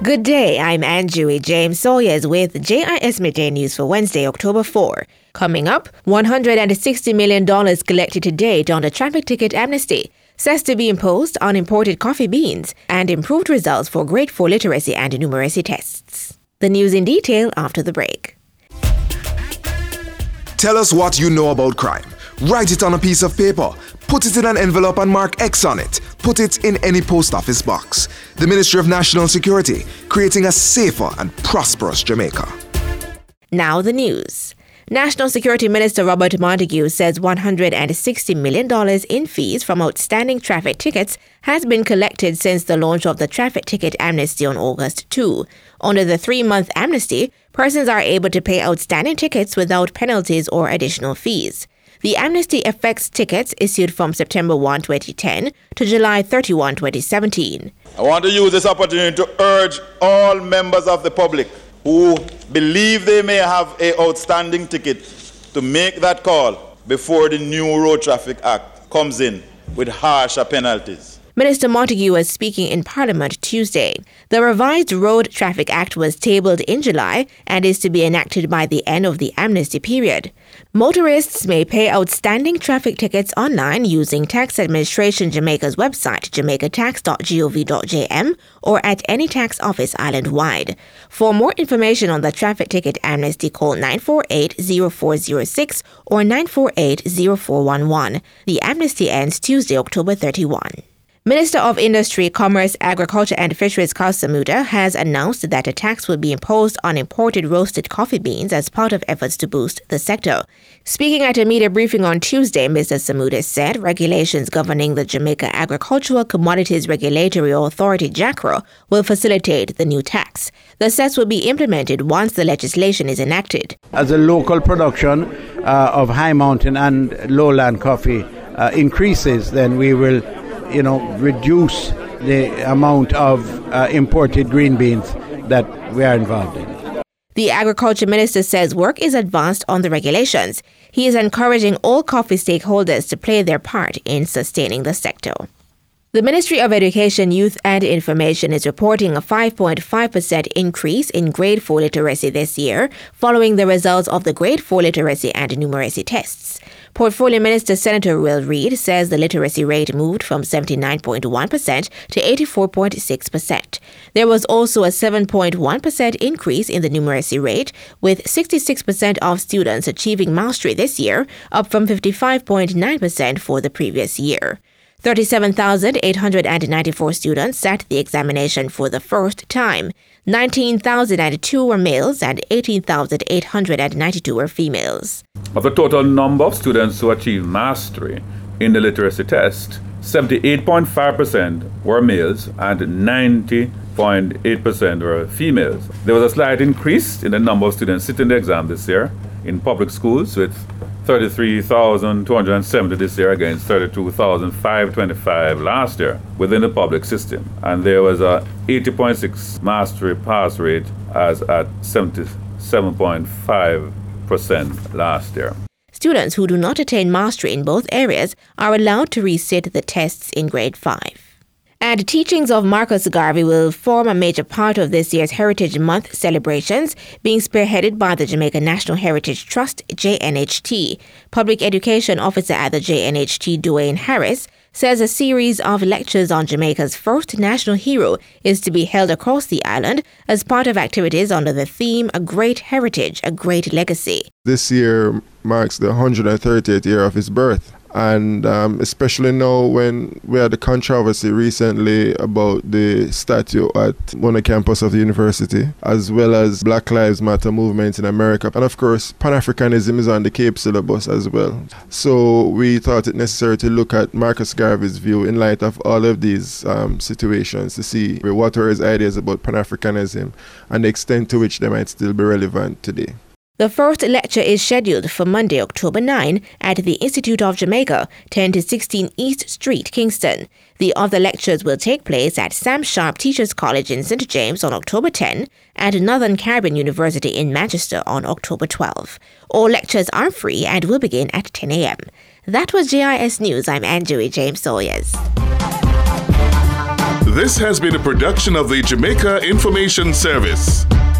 Good day, I'm Anjui James Sawyers with JIS Midday News for Wednesday, October 4. Coming up, $160 million collected to date on the traffic ticket amnesty, says to be imposed on imported coffee beans, and improved results for grade 4 literacy and numeracy tests. The news in detail after the break. Tell us what you know about crime. Write it on a piece of paper. Put it in an envelope and mark X on it. Put it in any post office box. The Ministry of National Security, creating a safer and prosperous Jamaica. Now the news. National Security Minister Robert Montague says $160 million in fees from outstanding traffic tickets has been collected since the launch of the traffic ticket amnesty on August 2. Under the 3-month amnesty, persons are able to pay outstanding tickets without penalties or additional fees. The amnesty affects tickets issued from September 1, 2010 to July 31, 2017. I want to use this opportunity to urge all members of the public who believe they may have an outstanding ticket to make that call before the new Road Traffic Act comes in with harsher penalties. Minister Montague was speaking in Parliament Tuesday. The revised Road Traffic Act was tabled in July and is to be enacted by the end of the amnesty period. Motorists may pay outstanding traffic tickets online using Tax Administration Jamaica's website, jamaicatax.gov.jm, or at any tax office island-wide. For more information on the traffic ticket amnesty, call 948-0406 or 948-0411. The amnesty ends Tuesday, October 31. Minister of Industry, Commerce, Agriculture and Fisheries Karl Samuda has announced that a tax will be imposed on imported roasted coffee beans as part of efforts to boost the sector. Speaking at a media briefing on Tuesday, Mr. Samuda said regulations governing the Jamaica Agricultural Commodities Regulatory Authority, JACRA, will facilitate the new tax. The cess will be implemented once the legislation is enacted. As a local production of high mountain and lowland coffee increases, then we will reduce the amount of imported green beans that we are involved in. The Agriculture Minister says work is advanced on the regulations. He is encouraging all coffee stakeholders to play their part in sustaining the sector. The Ministry of Education, Youth and Information is reporting a 5.5% increase in grade 4 literacy this year, following the results of the grade 4 literacy and numeracy tests. Portfolio Minister Senator Will Reid says the literacy rate moved from 79.1% to 84.6%. There was also a 7.1% increase in the numeracy rate, with 66% of students achieving mastery this year, up from 55.9% for the previous year. 37,894 students sat the examination for the first time. 19,002 were males and 18,892 were females. Of the total number of students who achieved mastery in the literacy test, 78.5% were males and 90.8% were females. There was a slight increase in the number of students sitting the exam this year in public schools, with 33,270 this year against 32,525 last year within the public system. And there was a 80.6 mastery pass rate as at 77.5% last year. Students who do not attain mastery in both areas are allowed to resit the tests in grade 5. And teachings of Marcus Garvey will form a major part of this year's Heritage Month celebrations, being spearheaded by the Jamaica National Heritage Trust, JNHT. Public Education Officer at the JNHT, Dwayne Harris, says a series of lectures on Jamaica's first national hero is to be held across the island as part of activities under the theme A Great Heritage, A Great Legacy. This year marks the 130th year of his birth. And especially now when we had the controversy recently about the statue at one campus of the university, as well as Black Lives Matter movement in America. And of course, Pan-Africanism is on the CAPE syllabus as well. So we thought it necessary to look at Marcus Garvey's view in light of all of these situations to see what are his ideas about Pan-Africanism and the extent to which they might still be relevant today. The first lecture is scheduled for Monday, October 9 at the Institute of Jamaica, 10 to 16 East Street, Kingston. The other lectures will take place at Sam Sharp Teachers College in St. James on October 10 and Northern Caribbean University in Manchester on October 12. All lectures are free and will begin at 10 a.m. That was JIS News. I'm Anjui James Sawyers. This has been a production of the Jamaica Information Service.